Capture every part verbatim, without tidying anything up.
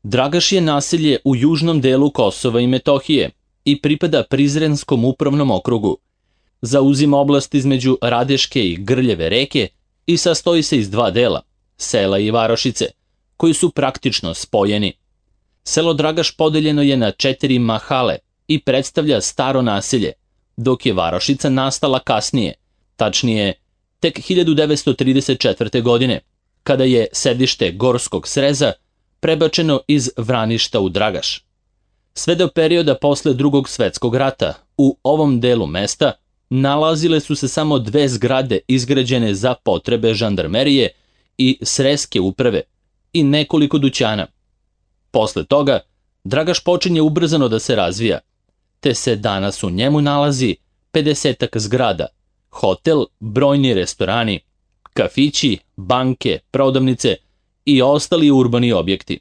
Dragaš je naselje u južnom delu Kosova i Metohije i pripada Prizrenskom upravnom okrugu. Zauzima oblast između Radeške i Grljeve reke i sastoji se iz dva dela, sela i varošice, koji su praktično spojeni. Selo Dragaš podeljeno je na četiri mahale i predstavlja staro naselje, dok je varošica nastala kasnije, tačnije tek hiljadu devetsto trideset četvrte. godine, kada je sedište Gorskog sreza prebačeno iz Vraništa u Dragaš. Sve do perioda posle Drugog svetskog rata u ovom delu mesta nalazile su se samo dve zgrade izgrađene za potrebe žandarmerije i sreske uprave i nekoliko dućana. Posle toga, Dragaš počinje ubrzano da se razvija, te se danas u njemu nalazi pedesetak zgrada, hotel, brojni restorani, kafići, banke, prodavnice i ostali urbani objekti.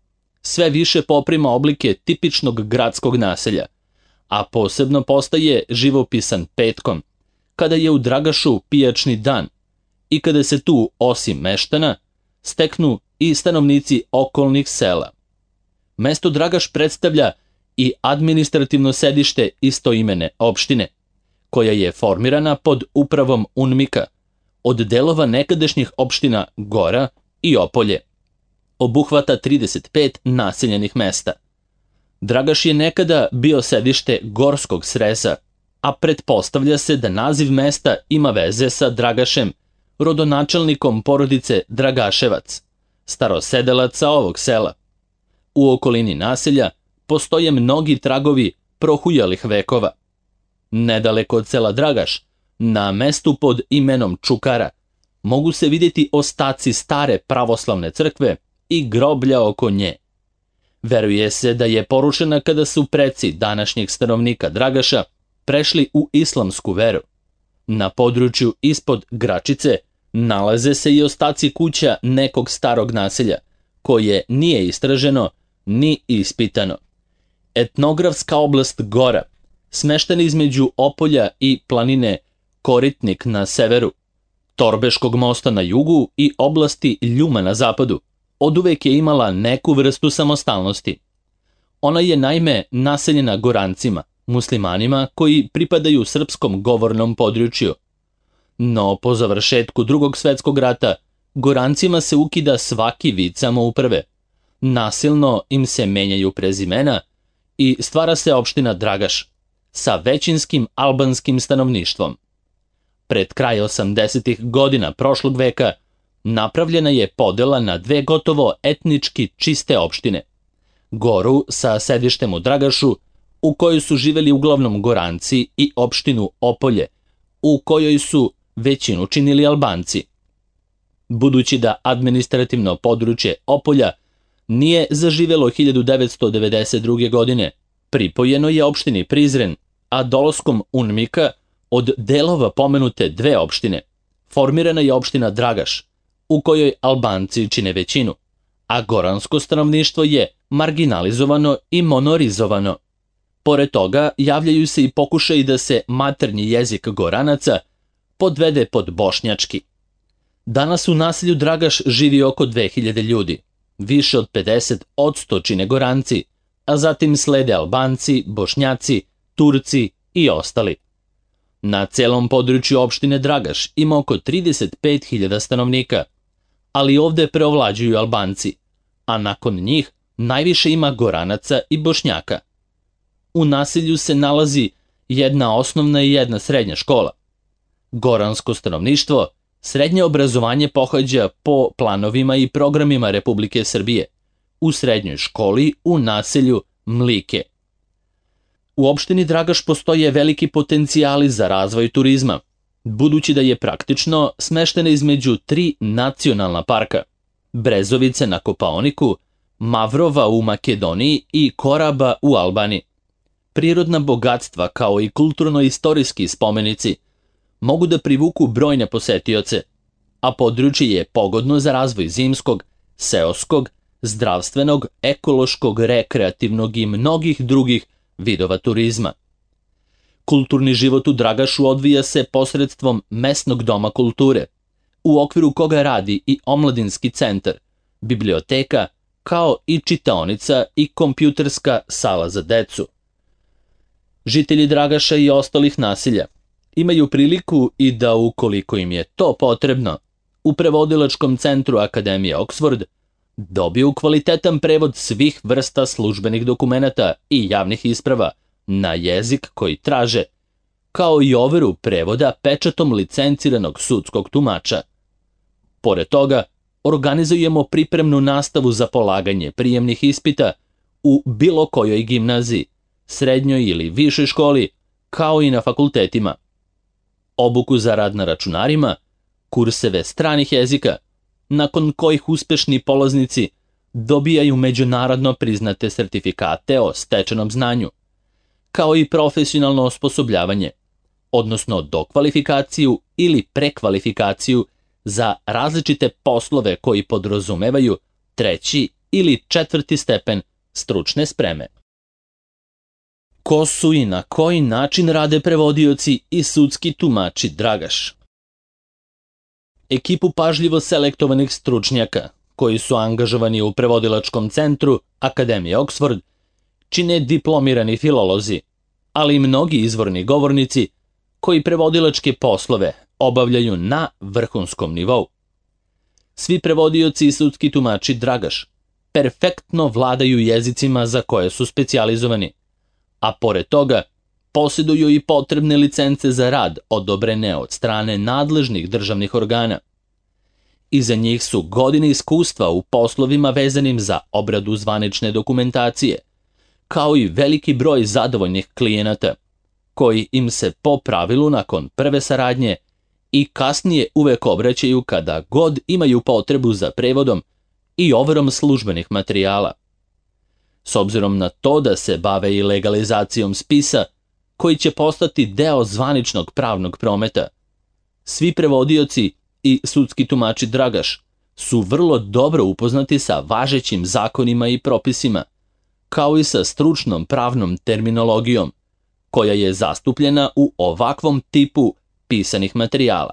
Sve više poprima oblike tipičnog gradskog naselja, a posebno postaje živopisan petkom, kada je u Dragašu pijačni dan i kada se tu, osim meštana, steknu i stanovnici okolnih sela. Mesto Dragaš predstavlja i administrativno sedište istoimene opštine, koja je formirana pod upravom UNMIK-a od delova nekadašnjih opština Gora i Opolje. Obuhvata trideset pet naseljenih mesta. Dragaš je nekada bio sedište Gorskog sreza, a pretpostavlja se da naziv mesta ima veze sa Dragašem, rodonačelnikom porodice Dragaševac, starosedelaca ovog sela. U okolini naselja postoje mnogi tragovi prohujalih vekova. Nedaleko od sela Dragaš, na mestu pod imenom Čukara, mogu se vidjeti ostaci stare pravoslavne crkve i groblja oko nje. Veruje se da je porušena kada su preci današnjeg stanovnika Dragaša prešli u islamsku veru. Na području ispod Gračice nalaze se i ostaci kuća nekog starog naselja, koje nije istraženo ni ispitano. Etnografska oblast Gora, smeštena između Opolja i planine Koritnik na severu, Torbeškog mosta na jugu i oblasti Ljuma na zapadu, oduvek je imala neku vrstu samostalnosti. Ona je naime naseljena Gorancima, muslimanima koji pripadaju srpskom govornom području. No po završetku Drugog svetskog rata Gorancima se ukida svaki vid samouprave. Nasilno im se menjaju prezimena i stvara se opština Dragaš sa većinskim albanskim stanovništvom. Pred kraj osamdesetih godina prošlog veka napravljena je podela na dve gotovo etnički čiste opštine. Goru sa sedištem u Dragašu, u kojoj su živeli uglavnom Goranci, i opštinu Opolje, u kojoj su većinu činili Albanci. Budući da administrativno područje Opolja nije zaživelo hiljadu devetsto devedeset druge. godine, pripojeno je opštini Prizren, a dolaskom UNMIK-a od delova pomenute dve opštine formirana je opština Dragaš, u kojoj Albanci čine većinu, a goransko stanovništvo je marginalizovano i monorizovano. Pored toga javljaju se i pokušaji da se maternji jezik Goranaca podvede pod bošnjački. Danas u naselju Dragaš živi oko dve hiljade ljudi, više od pedeset posto čine Goranci, a zatim slede Albanci, Bošnjaci, Turci i ostali. Na celom području opštine Dragaš ima oko trideset pet hiljada stanovnika, ali ovde preovlađuju Albanci, a nakon njih najviše ima Goranaca i Bošnjaka. U naselju se nalazi jedna osnovna i jedna srednja škola. Goransko stanovništvo srednje obrazovanje pohađa po planovima i programima Republike Srbije, u srednjoj školi u naselju Mlike. U opštini Dragaš postoje veliki potencijali za razvoj turizma, budući da je praktično smeštena između tri nacionalna parka: Brezovice na Kopaoniku, Mavrova u Makedoniji i Koraba u Albaniji. Prirodna bogatstva kao i kulturno-istorijski spomenici mogu da privuku brojne posetioce, a područje je pogodno za razvoj zimskog, seoskog, zdravstvenog, ekološkog, rekreativnog i mnogih drugih vidova turizma. Kulturni život u Dragašu odvija se posredstvom mesnog doma kulture, u okviru koga radi i omladinski centar, biblioteka, kao i čitaonica i kompjuterska sala za decu. Žitelji Dragaša i ostalih naselja imaju priliku i da, ukoliko im je to potrebno, u prevodilačkom centru Akademije Oxford dobiju kvalitetan prevod svih vrsta službenih dokumenata i javnih isprava na jezik koji traže, kao i overu prevoda pečatom licenciranog sudskog tumača. Pored toga, organizujemo pripremnu nastavu za polaganje prijemnih ispita u bilo kojoj gimnaziji, srednjoj ili višoj školi, kao i na fakultetima. Obuku za rad na računarima, kurseve stranih jezika, nakon kojih uspešni polaznici dobijaju međunarodno priznate sertifikate o stečenom znanju, kao i profesionalno osposobljavanje, odnosno dokvalifikaciju ili prekvalifikaciju za različite poslove koji podrazumevaju treći ili četvrti stepen stručne spreme. Ko su i na koji način rade prevodioci i sudski tumači Dragaš? Ekipu pažljivo selektovanih stručnjaka, koji su angažovani u prevodilačkom centru Akademije Oxford, čine diplomirani filolozi, ali i mnogi izvorni govornici koji prevodilačke poslove obavljaju na vrhunskom nivou. Svi prevodioci i sudski tumači Dragaš perfektno vladaju jezicima za koje su specijalizovani, a pored toga posjeduju i potrebne licence za rad odobrene od strane nadležnih državnih organa. Iza njih su godine iskustva u poslovima vezanim za obradu zvanične dokumentacije, kao i veliki broj zadovoljnih klijenata, koji im se po pravilu nakon prve saradnje i kasnije uvek obraćaju kada god imaju potrebu za prevodom i overom službenih materijala. S obzirom na to da se bave i legalizacijom spisa, koji će postati deo zvaničnog pravnog prometa, svi prevodioci i sudski tumači Dragaš su vrlo dobro upoznati sa važećim zakonima i propisima, kao i sa stručnom pravnom terminologijom, koja je zastupljena u ovakvom tipu pisanih materijala.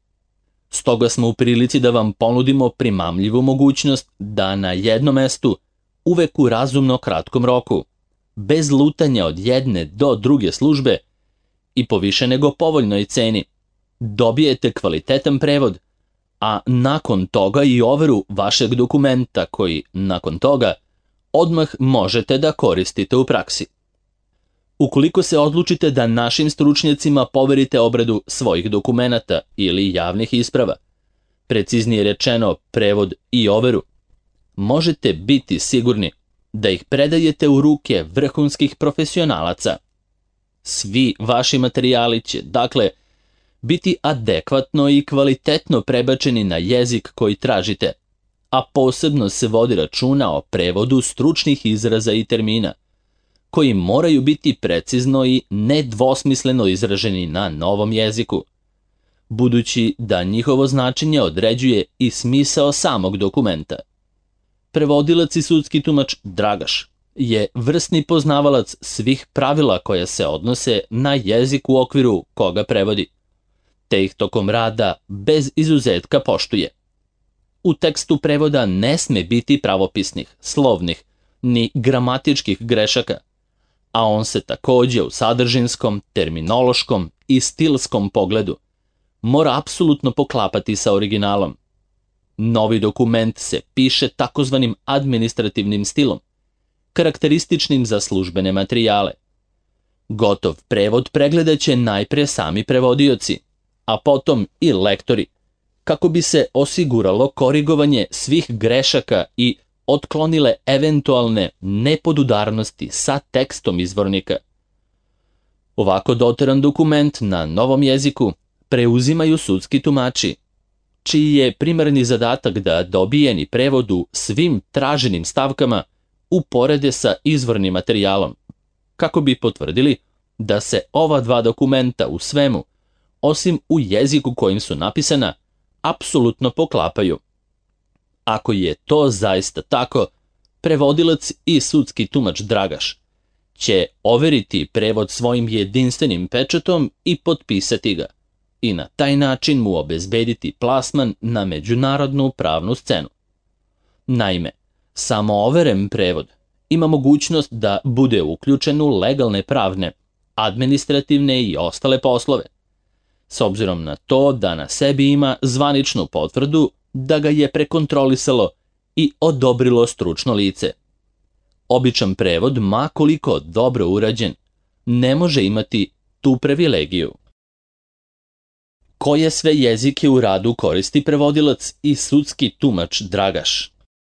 Stoga smo u prilici da vam ponudimo primamljivu mogućnost da na jednom mestu, uvek u razumno kratkom roku, bez lutanja od jedne do druge službe i po više nego povoljnoj ceni, dobijete kvalitetan prevod, a nakon toga i overu vašeg dokumenta koji, nakon toga, odmah možete da koristite u praksi. Ukoliko se odlučite da našim stručnjacima poverite obradu svojih dokumenata ili javnih isprava, preciznije rečeno prevod i overu, možete biti sigurni da ih predajete u ruke vrhunskih profesionalaca. Svi vaši materijali će, dakle, biti adekvatno i kvalitetno prebačeni na jezik koji tražite, a posebno se vodi računa o prevodu stručnih izraza i termina, koji moraju biti precizno i nedvosmisleno izraženi na novom jeziku, budući da njihovo značenje određuje i smisao samog dokumenta. Prevodilac i sudski tumač Dragaš je vrsni poznavalac svih pravila koja se odnose na jezik u okviru koga prevodi, te ih tokom rada bez izuzetka poštuje. U tekstu prevoda ne sme biti pravopisnih, slovnih, ni gramatičkih grešaka, a on se takođe u sadržinskom, terminološkom i stilskom pogledu mora apsolutno poklapati sa originalom. Novi dokument se piše takozvanim administrativnim stilom, karakterističnim za službene materijale. Gotov prevod pregledat će najpre sami prevodioci, a potom i lektori, kako bi se osiguralo korigovanje svih grešaka i otklonile eventualne nepodudarnosti sa tekstom izvornika. Ovako doteran dokument na novom jeziku preuzimaju sudski tumači, čiji je primarni zadatak da dobijeni prevod u svim traženim stavkama uporede sa izvornim materijalom, kako bi potvrdili da se ova dva dokumenta u svemu, osim u jeziku kojim su napisana, apsolutno poklapaju. Ako je to zaista tako, prevodilac i sudski tumač Dragaš će overiti prevod svojim jedinstvenim pečatom i potpisati ga, i na taj način mu obezbediti plasman na međunarodnu pravnu scenu. Naime, Samooveren prevod ima mogućnost da bude uključen u legalne pravne, administrativne i ostale poslove, s obzirom na to da na sebi ima zvaničnu potvrdu da ga je prekontrolisalo i odobrilo stručno lice. Običan prevod, ma koliko dobro urađen, ne može imati tu privilegiju. Koje sve jezike u radu koristi prevodilac i sudski tumač Dragaš?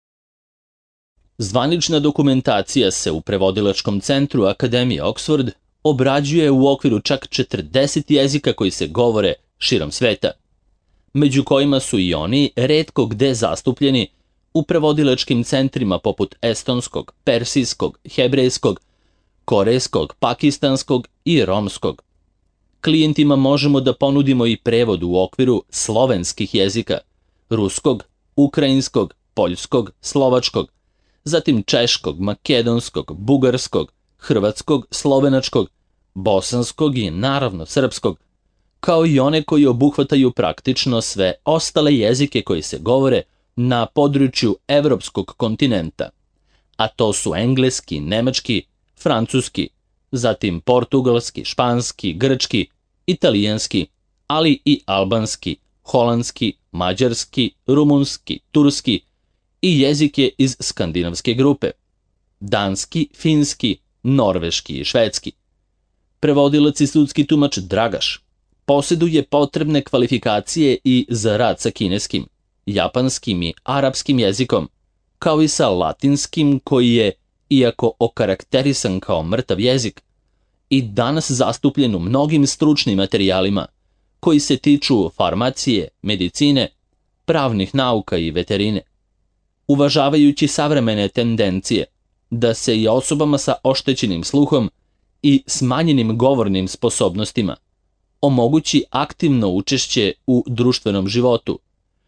Zvanična dokumentacija se u Prevodilačkom centru Akademije Oxford obrađuje u okviru čak četrdeset jezika koji se govore širom sveta, među kojima su i oni retko gde zastupljeni u prevodilačkim centrima poput estonskog, persijskog, hebrejskog, korejskog, pakistanskog i romskog. Klijentima možemo da ponudimo i prevod u okviru slovenskih jezika, ruskog, ukrajinskog, poljskog, slovačkog, zatim češkog, makedonskog, bugarskog, hrvatskog, slovenačkog, bosanskog i naravno srpskog, kao i one koji obuhvataju praktično sve ostale jezike koji se govore na području evropskog kontinenta, a to su engleski, nemački, francuski, zatim portugalski, španski, grčki, italijanski, ali i albanski, holandski, mađarski, rumunski, turski i jezike iz skandinavske grupe, danski, finski, norveški i švedski. Prevodilac i sudski tumač Dragaš posjeduje potrebne kvalifikacije i za rad sa kineskim, japanskim i arapskim jezikom, kao i sa latinskim koji je, iako okarakterisan kao mrtav jezik, i danas zastupljen u mnogim stručnim materijalima koji se tiču farmacije, medicine, pravnih nauka i veterine. Uvažavajući savremene tendencije da se i osobama sa oštećenim sluhom i smanjenim govornim sposobnostima omogući aktivno učešće u društvenom životu,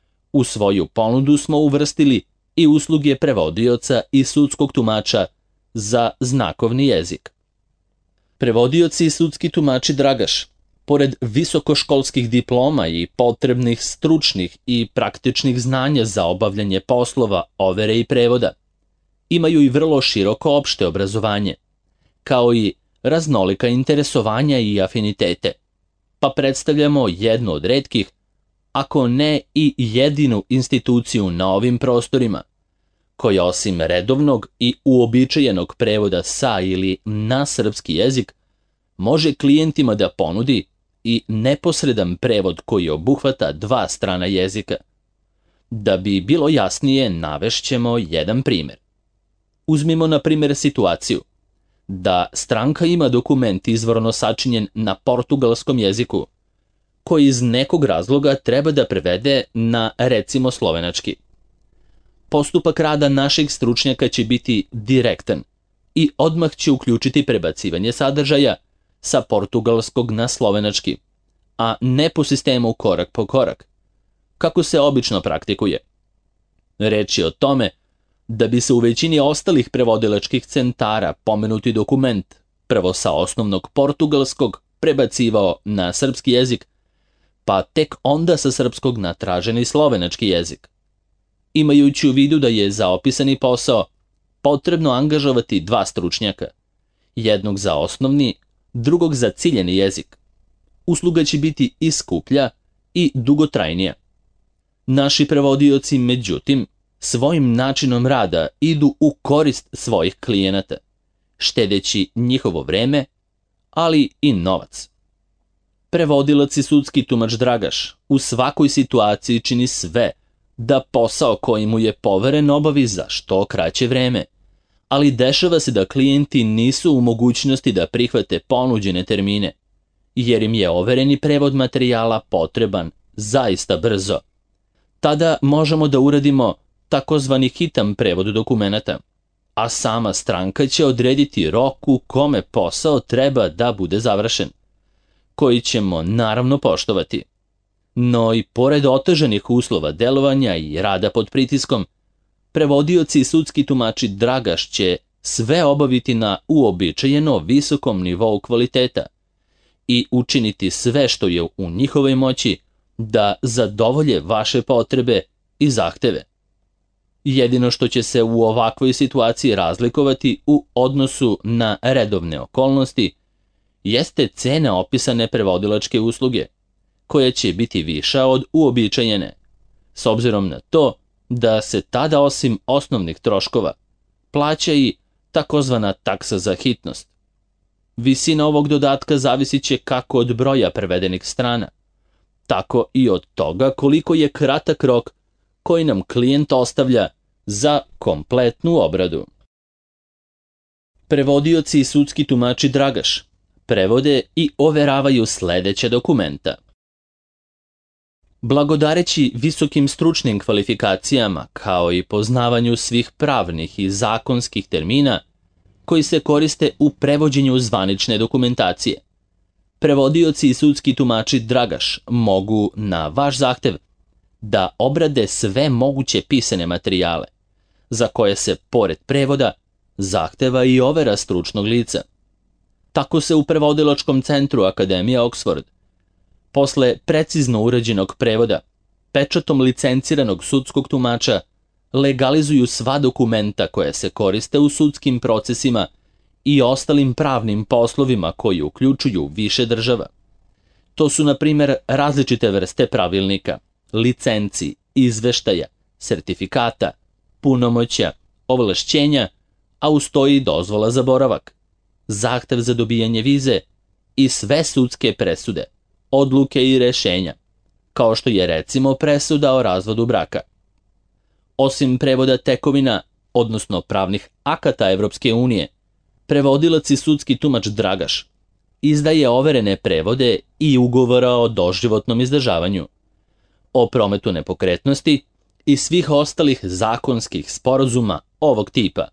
u svoju ponudu smo uvrstili i usluge prevodioca i sudskog tumača za znakovni jezik. Prevodioci i sudski tumači Dragaš, pored visokoškolskih diploma i potrebnih stručnih i praktičnih znanja za obavljanje poslova overe i prevoda, imaju i vrlo široko opšte obrazovanje, kao i raznolika interesovanja i afinitete, pa predstavljamo jednu od retkih, ako ne i jedinu instituciju na ovim prostorima, koja osim redovnog i uobičajenog prevoda sa ili na srpski jezik, može klijentima da ponudi i neposredan prevod koji obuhvata dva strana jezika. Da bi bilo jasnije, navešćemo jedan primjer. Uzmimo na primjer situaciju da stranka ima dokument izvorno sačinjen na portugalskom jeziku, koji iz nekog razloga treba da prevede na, recimo, slovenački. Postupak rada našeg stručnjaka će biti direktan i odmah će uključiti prebacivanje sadržaja sa portugalskog na slovenački, a ne po sistemu korak po korak, kako se obično praktikuje. Reč je o tome da bi se u većini ostalih prevodilačkih centara pomenuti dokument prvo sa osnovnog portugalskog prebacivao na srpski jezik, pa tek onda sa srpskog na traženi slovenački jezik. Imajući u vidu da je za opisani posao potrebno angažovati dva stručnjaka, jednog za osnovni, drugog za ciljeni jezik, usluga će biti i skuplja i dugotrajnija. Naši prevodioci, međutim, svojim načinom rada idu u korist svojih klijenata, štedeći njihovo vreme, ali i novac. Prevodilac i sudski tumač Dragaš u svakoj situaciji čini sve da posao koji mu je poveren obavi za što kraće vreme, ali dešava se da klijenti nisu u mogućnosti da prihvate ponuđene termine, jer im je overeni prevod materijala potreban zaista brzo. Tada možemo da uradimo takozvani hitan prevod dokumenata, a sama stranka će odrediti rok u kome posao treba da bude završen, koji ćemo naravno poštovati. No i pored otežanih uslova delovanja i rada pod pritiskom, prevodioci i sudski tumači Dragaš će sve obaviti na uobičajeno visokom nivou kvaliteta i učiniti sve što je u njihovoj moći da zadovolje vaše potrebe i zahteve. Jedino što će se u ovakvoj situaciji razlikovati u odnosu na redovne okolnosti jeste cena opisane prevodilačke usluge, koja će biti viša od uobičajene, s obzirom na to da se tada osim osnovnih troškova plaća i takozvana taksa za hitnost. Visina ovog dodatka zavisit će kako od broja prevedenih strana, tako i od toga koliko je kratak rok koji nam klijent ostavlja za kompletnu obradu. Prevodioci i sudski tumači Dragaš prevode i overavaju sledeća dokumenta. Blagodareći visokim stručnim kvalifikacijama kao i poznavanju svih pravnih i zakonskih termina koji se koriste u prevođenju zvanične dokumentacije, prevodioci i sudski tumači Dragaš mogu na vaš zahtev da obrade sve moguće pisane materijale, za koje se, pored prevoda, zahteva i overa stručnog lica. Tako se u prevodilačkom centru Akademije Oxford, posle precizno urađenog prevoda, pečatom licenciranog sudskog tumača, legalizuju sva dokumenta koja se koriste u sudskim procesima i ostalim pravnim poslovima koji uključuju više država. To su, na primjer, različite vrste pravilnika, licenci, izveštaja, sertifikata, punomoćja, ovlašćenja, a uz to i dozvola za boravak, zahtev za dobijanje vize i sve sudske presude, odluke i rešenja, kao što je recimo presuda o razvodu braka. Osim prevoda tekovina, odnosno pravnih akata Evropske unije, prevodilac i sudski tumač Dragaš izdaje overene prevode i ugovora o doživotnom izdržavanju, o prometu nepokretnosti i svih ostalih zakonskih sporazuma ovog tipa.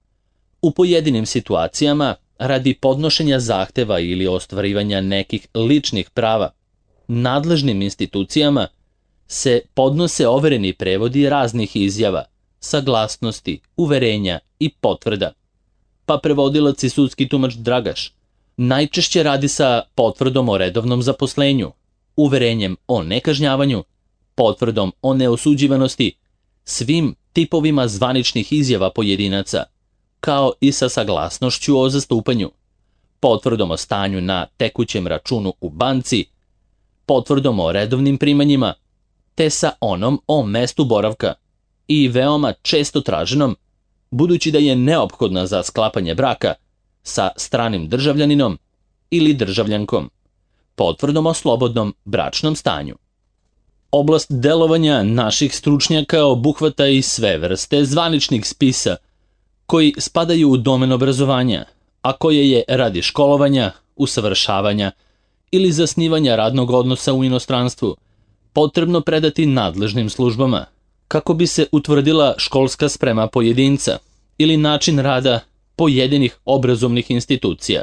U pojedinim situacijama, radi podnošenja zahteva ili ostvarivanja nekih ličnih prava, nadležnim institucijama se podnose overeni prevodi raznih izjava, saglasnosti, uverenja i potvrda. Pa prevodilac i sudski tumač Dragaš najčešće radi sa potvrdom o redovnom zaposlenju, uverenjem o nekažnjavanju, potvrdom o neosuđivanosti, svim tipovima zvaničnih izjava pojedinaca, kao i sa saglasnošću o zastupanju, potvrdom o stanju na tekućem računu u banci, potvrdom o redovnim primanjima, te sa onom o mestu boravka i veoma često traženom, budući da je neophodna za sklapanje braka, sa stranim državljaninom ili državljankom, potvrdom o slobodnom bračnom stanju. Oblast delovanja naših stručnjaka obuhvata i sve vrste zvaničnih spisa koji spadaju u domen obrazovanja, a koje je radi školovanja, usavršavanja ili zasnivanja radnog odnosa u inostranstvu potrebno predati nadležnim službama, kako bi se utvrdila školska sprema pojedinca ili način rada pojedinih obrazovnih institucija.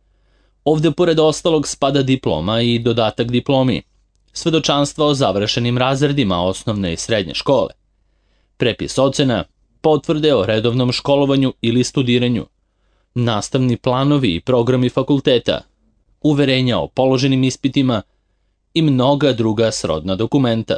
Ovde pored ostalog spada diploma i dodatak diplomi, svedočanstva o završenim razredima osnovne i srednje škole, prepis ocena, potvrde o redovnom školovanju ili studiranju, nastavni planovi i programi fakulteta, uverenja o položenim ispitima i mnoga druga srodna dokumenta.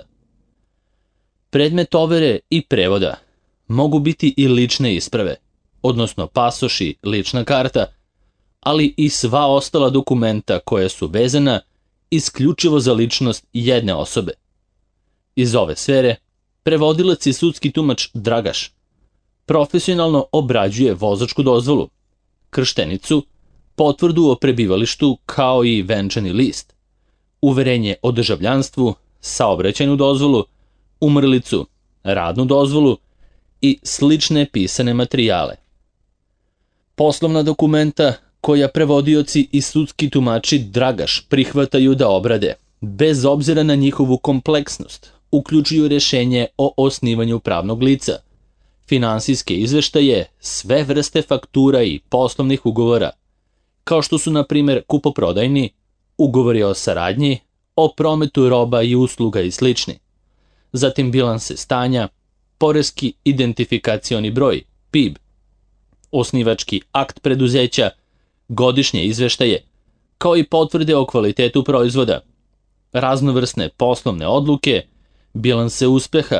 Predmet overe i prevoda mogu biti i lične isprave, odnosno pasoši, lična karta, ali i sva ostala dokumenta koja su vezana isključivo za ličnost jedne osobe. Iz ove sfere, prevodilac i sudski tumač Dragaš profesionalno obrađuje vozačku dozvolu, krštenicu, potvrdu o prebivalištu kao i venčani list, uverenje o državljanstvu, saobraćajnu dozvolu, umrlicu, radnu dozvolu i slične pisane materijale. Poslovna dokumenta koja prevodioci i sudski tumači Dragaš prihvataju da obrade, bez obzira na njihovu kompleksnost, uključuju rešenje o osnivanju pravnog lica, finansijske izveštaje, sve vrste faktura i poslovnih ugovora, kao što su, na primjer, kupoprodajni, ugovori o saradnji, o prometu roba i usluga i slični, zatim bilanse stanja, poreski identifikacioni broj, P I B, osnivački akt preduzeća, godišnje izveštaje, kao i potvrde o kvalitetu proizvoda, raznovrsne poslovne odluke, bilanse uspeha,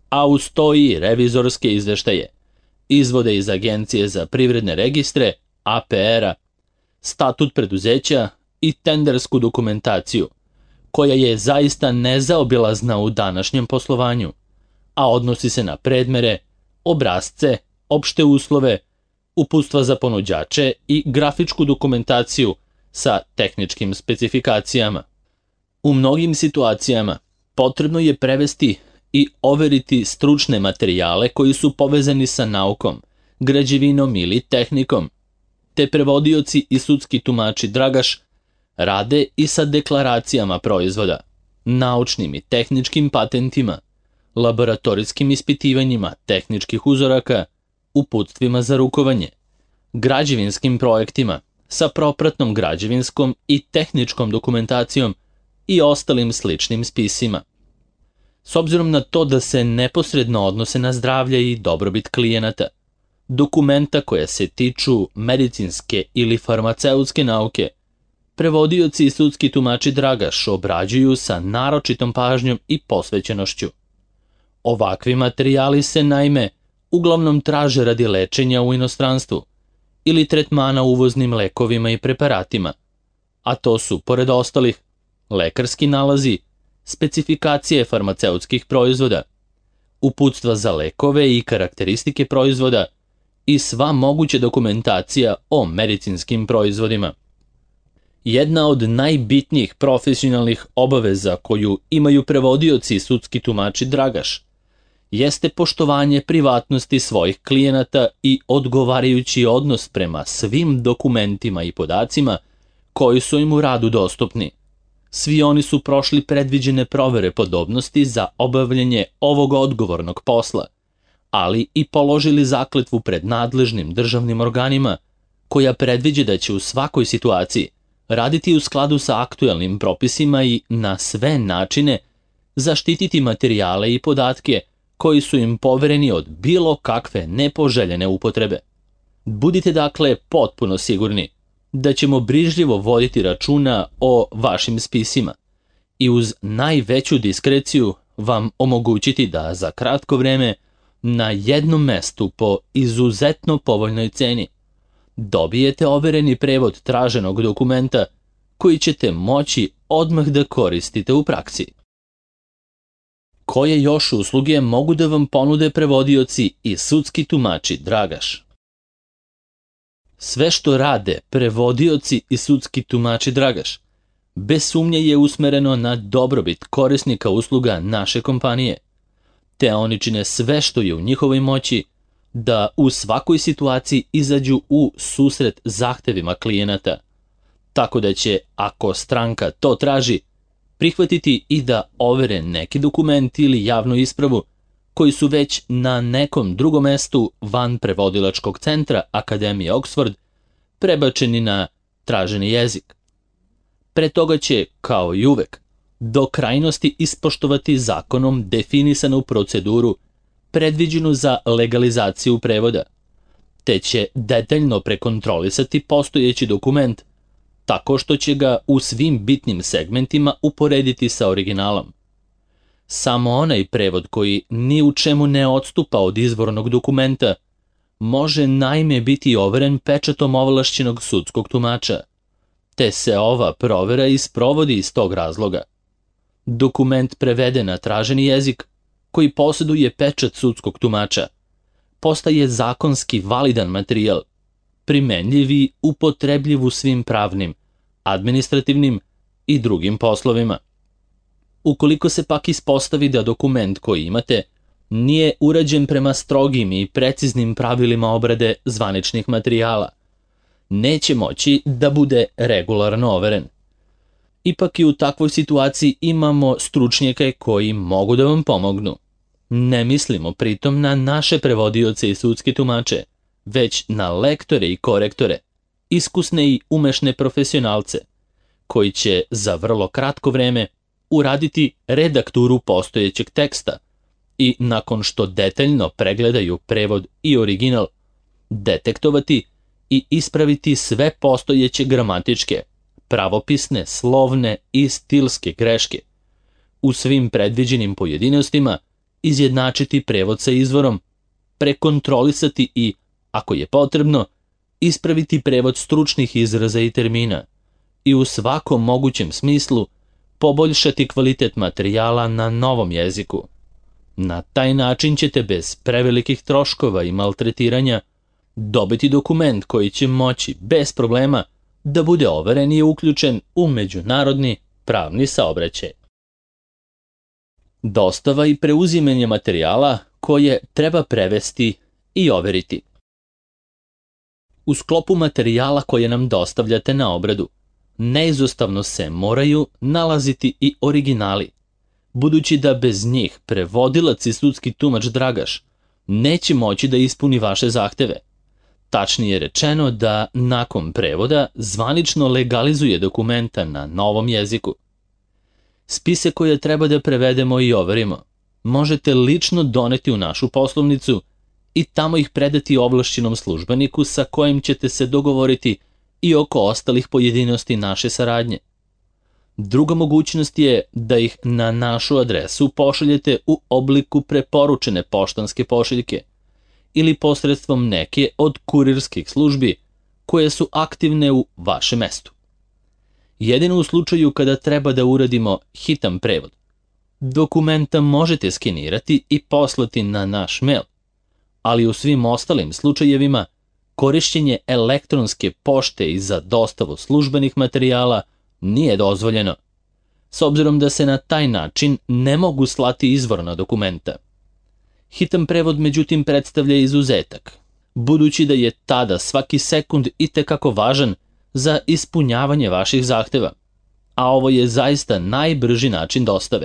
a uz to i revizorske izveštaje, izvode iz Agencije za privredne registre, A P R-a, statut preduzeća i tendersku dokumentaciju, koja je zaista nezaobilazna u današnjem poslovanju, a odnosi se na predmere, obrasce, opšte uslove, uputstva za ponuđače i grafičku dokumentaciju sa tehničkim specifikacijama. U mnogim situacijama potrebno je prevesti i overiti stručne materijale koji su povezani sa naukom, građevinom ili tehnikom, te prevodioci i sudski tumači Dragaš rade i sa deklaracijama proizvoda, naučnim i tehničkim patentima, laboratorijskim ispitivanjima tehničkih uzoraka, uputstvima za rukovanje, građevinskim projektima sa propratnom građevinskom i tehničkom dokumentacijom i ostalim sličnim spisima. S obzirom na to da se neposredno odnose na zdravlje i dobrobit klijenata, dokumenta koja se tiču medicinske ili farmaceutske nauke, prevodioci i sudski tumači Dragaš obrađuju sa naročitom pažnjom i posvećenošću. Ovakvi materijali se naime uglavnom traže radi lečenja u inostranstvu ili tretmana uvoznim lekovima i preparatima, a to su, pored ostalih, lekarski nalazi, specifikacije farmaceutskih proizvoda, uputstva za lekove i karakteristike proizvoda i sva moguća dokumentacija o medicinskim proizvodima. Jedna od najbitnijih profesionalnih obaveza koju imaju prevodioci i sudski tumači Dragaš jeste poštovanje privatnosti svojih klijenata i odgovarajući odnos prema svim dokumentima i podacima koji su im u radu dostupni. Svi oni su prošli predviđene provere podobnosti za obavljanje ovog odgovornog posla, ali i položili zakletvu pred nadležnim državnim organima, koja predviđa da će u svakoj situaciji raditi u skladu sa aktuelnim propisima i na sve načine zaštititi materijale i podatke koji su im povereni od bilo kakve nepoželjene upotrebe. Budite dakle potpuno sigurni da ćemo brižljivo voditi računa o vašim spisima i uz najveću diskreciju vam omogućiti da za kratko vreme na jednom mestu po izuzetno povoljnoj ceni dobijete overeni prevod traženog dokumenta koji ćete moći odmah da koristite u praksi. Koje još usluge mogu da vam ponude prevodioci i sudski tumači Dragaš? Sve što rade prevodioci i sudski tumači Dragaš bez sumnje je usmereno na dobrobit korisnika usluga naše kompanije, te oni čine sve što je u njihovoj moći da u svakoj situaciji izađu u susret zahtevima klijenata, tako da će, ako stranka to traži, prihvatiti i da overe neki dokument ili javnu ispravu koji su već na nekom drugom mestu van prevodilačkog centra Akademije Oxford prebačeni na traženi jezik. Pre toga će, kao i uvek, do krajnosti ispoštovati zakonom definisanu proceduru predviđenu za legalizaciju prevoda, te će detaljno prekontrolisati postojeći dokument tako što će ga u svim bitnim segmentima uporediti sa originalom. Samo onaj prevod koji ni u čemu ne odstupa od izvornog dokumenta može naime biti overen pečatom ovlašćenog sudskog tumača, te se ova provera isprovodi iz tog razloga. Dokument preveden na traženi jezik koji posjeduje pečat sudskog tumača postaje zakonski validan materijal, primenljiv i upotrebljiv u svim pravnim, administrativnim i drugim poslovima. Ukoliko se pak ispostavi da dokument koji imate nije urađen prema strogim i preciznim pravilima obrade zvaničnih materijala, neće moći da bude regularno overen. Ipak i u takvoj situaciji imamo stručnjake koji mogu da vam pomognu. Ne mislimo pritom na naše prevodioce i sudske tumače, već na lektore i korektore, iskusne i umešne profesionalce, koji će za vrlo kratko vreme uraditi redakturu postojećeg teksta i nakon što detaljno pregledaju prevod i original, detektovati i ispraviti sve postojeće gramatičke, pravopisne, slovne i stilske greške u svim predviđenim pojedinostima izjednačiti prevod sa izvorom, prekontrolisati i, ako je potrebno, ispraviti prevod stručnih izraza i termina i u svakom mogućem smislu poboljšati kvalitet materijala na novom jeziku. Na taj način ćete bez prevelikih troškova i maltretiranja dobiti dokument koji će moći bez problema da bude overen i uključen u međunarodni pravni saobraćaj. Dostava i preuzimanje materijala koje treba prevesti i overiti. U sklopu materijala koje nam dostavljate na obradu, neizostavno se moraju nalaziti i originali, budući da bez njih prevodilac i sudski tumač Dragaš neće moći da ispuni vaše zahteve. Tačnije rečeno da nakon prevoda zvanično legalizuje dokumenta na novom jeziku. Spise koje treba da prevedemo i overimo možete lično doneti u našu poslovnicu i tamo ih predati ovlašćenom službeniku sa kojim ćete se dogovoriti i oko ostalih pojedinosti naše saradnje. Druga mogućnost je da ih na našu adresu pošaljete u obliku preporučene poštanske pošiljke ili posredstvom neke od kurirskih službi koje su aktivne u vašem mestu. Jedino u slučaju kada treba da uradimo hitan prevod, dokumenta možete skenirati i poslati na naš mail, ali u svim ostalim slučajevima korišćenje elektronske pošte i za dostavu službenih materijala nije dozvoljeno, s obzirom da se na taj način ne mogu slati izvorna dokumenta. Hitan prevod međutim predstavlja izuzetak, budući da je tada svaki sekund itekako važan za ispunjavanje vaših zahteva, a ovo je zaista najbrži način dostave.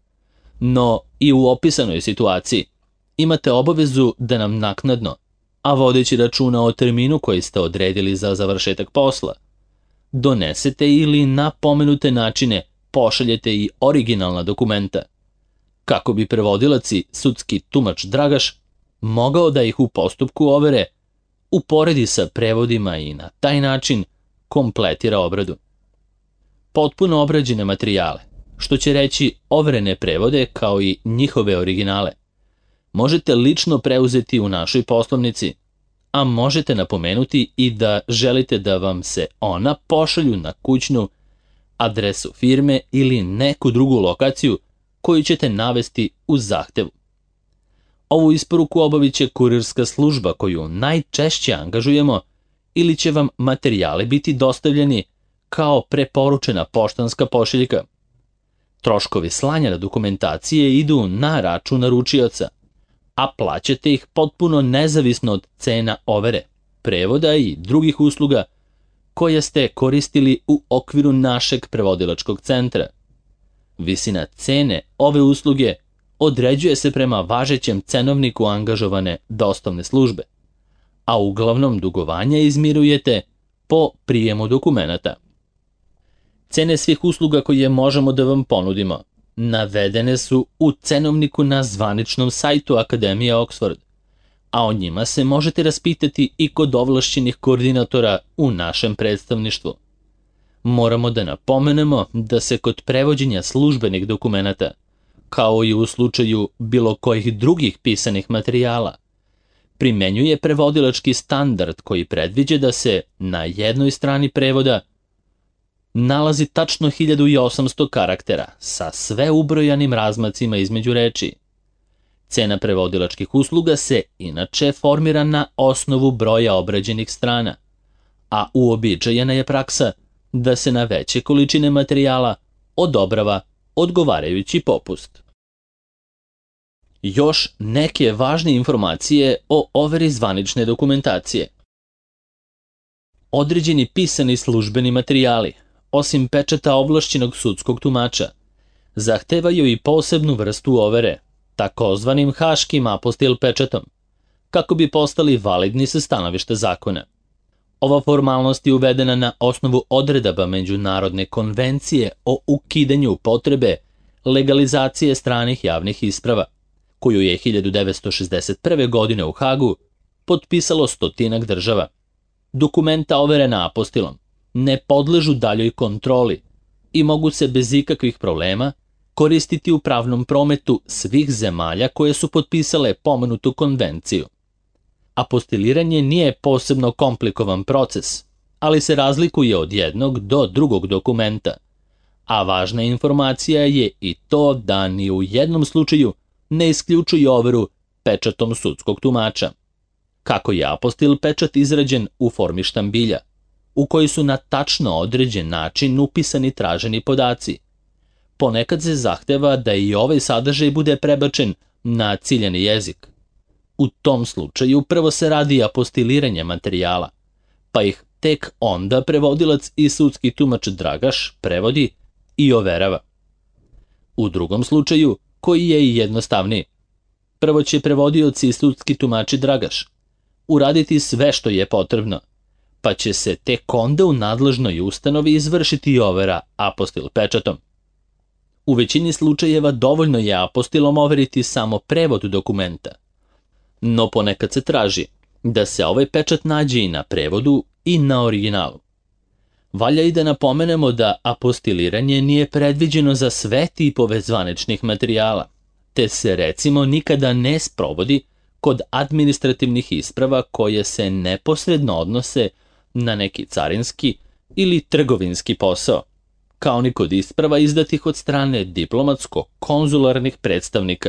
No i u opisanoj situaciji imate obavezu da nam naknadno, a vodeći računa o terminu koji ste odredili za završetak posla, donesete ili na pomenute načine pošaljete i originalna dokumenta, kako bi prevodilac i sudski tumač Dragaš mogao da ih u postupku overe uporedi sa prevodima i na taj način kompletira obradu. Potpuno obrađene materijale, što će reći overene prevode kao i njihove originale, možete lično preuzeti u našoj poslovnici, a možete napomenuti i da želite da vam se ona pošalju na kućnu adresu firme ili neku drugu lokaciju koju ćete navesti u zahtevu. Ovu isporuku obavit će kurirska služba koju najčešće angažujemo ili će vam materijali biti dostavljeni kao preporučena poštanska pošiljka. Troškovi slanja dokumentacije idu na račun naručioca, a plaćate ih potpuno nezavisno od cena overe, prevoda i drugih usluga koje ste koristili u okviru našeg prevodilačkog centra. Visina cene ove usluge određuje se prema važećem cenovniku angažovane dostavne službe, a uglavnom dugovanja izmirujete po prijemu dokumenata. Cene svih usluga koje možemo da vam ponudimo navedene su u cenovniku na zvaničnom sajtu Akademije Oxford, a o njima se možete raspitati i kod ovlašćenih koordinatora u našem predstavništvu. Moramo da napomenemo da se kod prevođenja službenih dokumenata, kao i u slučaju bilo kojih drugih pisanih materijala, primenjuje prevodilački standard koji predviđa da se na jednoj strani prevoda nalazi tačno hiljadu osamsto karaktera sa sve ubrojanim razmacima između reči. Cena prevodilačkih usluga se inače formira na osnovu broja obrađenih strana, a uobičajena je praksa da se na veće količine materijala odobrava odgovarajući popust. Još neke važne informacije o overi zvanične dokumentacije. Određeni pisani službeni materijali, osim pečata ovlašćenog sudskog tumača, zahtevaju i posebnu vrstu overe, takozvanim haškim apostil pečatom, kako bi postali validni sa stanovišta zakona. Ova formalnost je uvedena na osnovu odredaba Međunarodne konvencije o ukidanju potrebe legalizacije stranih javnih isprava, koju je hiljadu devetsto šezdeset prve. godine u Hagu potpisalo stotinak država. Dokumenta overena apostilom ne podležu daljoj kontroli i mogu se bez ikakvih problema koristiti u pravnom prometu svih zemalja koje su potpisale pomenutu konvenciju. Apostiliranje nije posebno komplikovan proces, ali se razlikuje od jednog do drugog dokumenta, a važna informacija je i to da ni u jednom slučaju ne isključuje overu pečatom sudskog tumača. Kako je apostil pečat izrađen u formi štambilja, u kojoj su na tačno određen način upisani traženi podaci. Ponekad se zahteva da i ovaj sadržaj bude prebačen na ciljani jezik. U tom slučaju prvo se radi apostiliranje materijala, pa ih tek onda prevodilac i sudski tumač Dragaš prevodi i overava. U drugom slučaju, koji je i jednostavniji, prvo će prevodioc i sudski tumači Dragaš uraditi sve što je potrebno, pa će se tek onda u nadležnoj ustanovi izvršiti overa apostil pečatom. U većini slučajeva dovoljno je apostilom overiti samo prevod dokumenta, no ponekad se traži da se ovaj pečat nađe i na prevodu i na originalu. Valja i da napomenemo da apostiliranje nije predviđeno za sve tipove zvaničnih materijala, te se recimo nikada ne sprovodi kod administrativnih isprava koje se neposredno odnose na neki carinski ili trgovinski posao, kao ni kod isprava izdatih od strane diplomatsko-konzularnih predstavnika.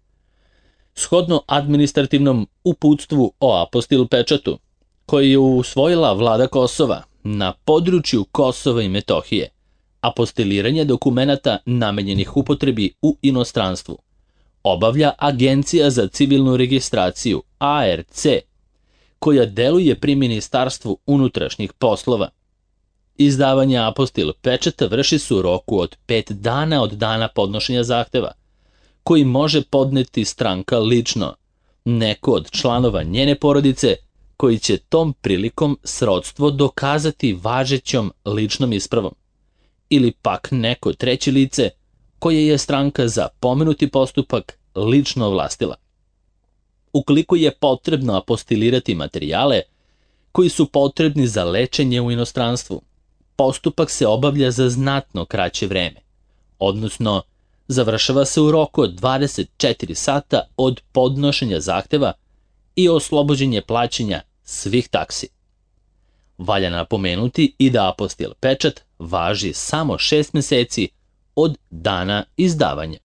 Shodno administrativnom uputstvu o apostil pečatu, koji je usvojila vlada Kosova na području Kosova i Metohije, apostiliranje dokumenata namenjenih upotrebi u inostranstvu obavlja Agencija za civilnu registraciju A R C, koja deluje pri Ministarstvu unutrašnjih poslova. Izdavanje apostil pečata vrši se u roku od pet dana od dana podnošenja zahteva, koji može podneti stranka lično, neko od članova njene porodice, koji će tom prilikom srodstvo dokazati važećom ličnom ispravom, ili pak neko treće lice koje je stranka za pomenuti postupak lično ovlastila. Ukoliko je potrebno apostilirati materijale koji su potrebni za lečenje u inostranstvu, postupak se obavlja za znatno kraće vreme, odnosno završava se u roku od dvadeset četiri sata od podnošenja zahteva i oslobođenje plaćanja svih taksi. Valja napomenuti i da apostil pečat važi samo šest meseci od dana izdavanja.